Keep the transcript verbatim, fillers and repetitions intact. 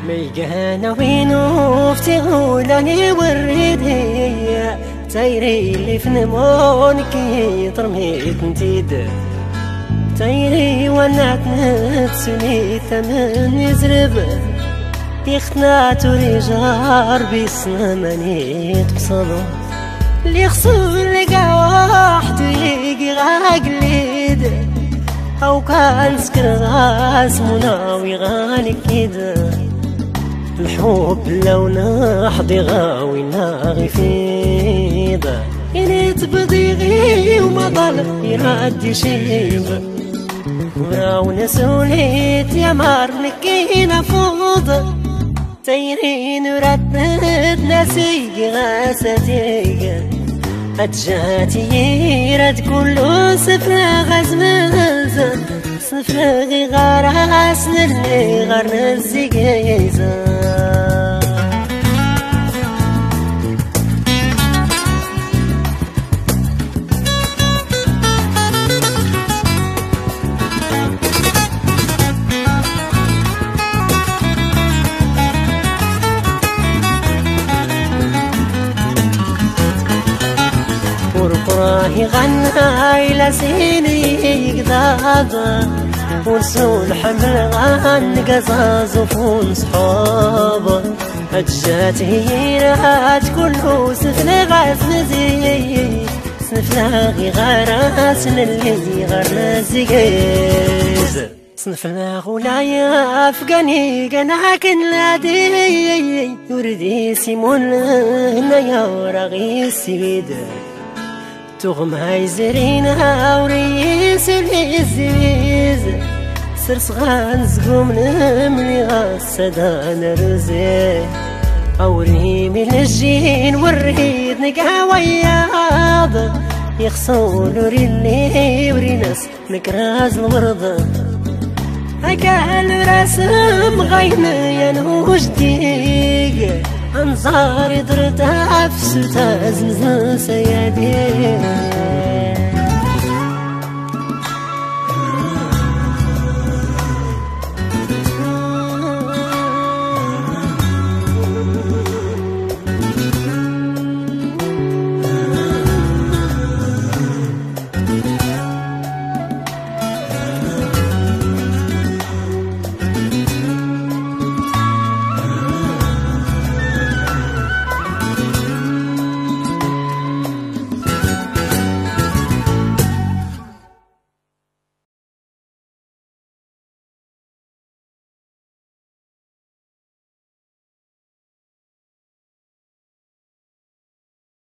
ميقانا وينو فتغولاني والريدي تايري اللي في نمون كي ترميت نتيد تايري وانا تنتسني ثمن يزرب يختنا توري جار بيسنا ماني تبصلو اللي خصو لقا واحد يجي غاقليد او كان سكر غاس مناوي غاني كده الحب لو نحضي غاوي ناغي فيضة إني تبدي غي وما ضل يرادي شيب وراو نسوليت يا مار نكينا فوضى تيرين ورتت ناسي غاستيك أتجاتي رد كله سفرة غزمزة سفرة غي غراس نلي غرنا الزيقيزة راهي غنى إلى سيني قضاضة ونسول حمل غن قزاز وفون صحابة أجات هيرات كله سفل غاز نزي سنفلاغي غراس اللي غرنا زيقيز سنفلاغ ولايا أفغاني قناكن لادي يردي سيمون نيا ورغي السيد تغمى زرينا وريس العزيز سرس غانزقوم نملي غاسدان رزي أوري من الجين والريد نقع وياض يخصون ريلي وريناس نكراز الورد أقال راسم غين ينوش ديق أنظاري درتها في ستاز سيادي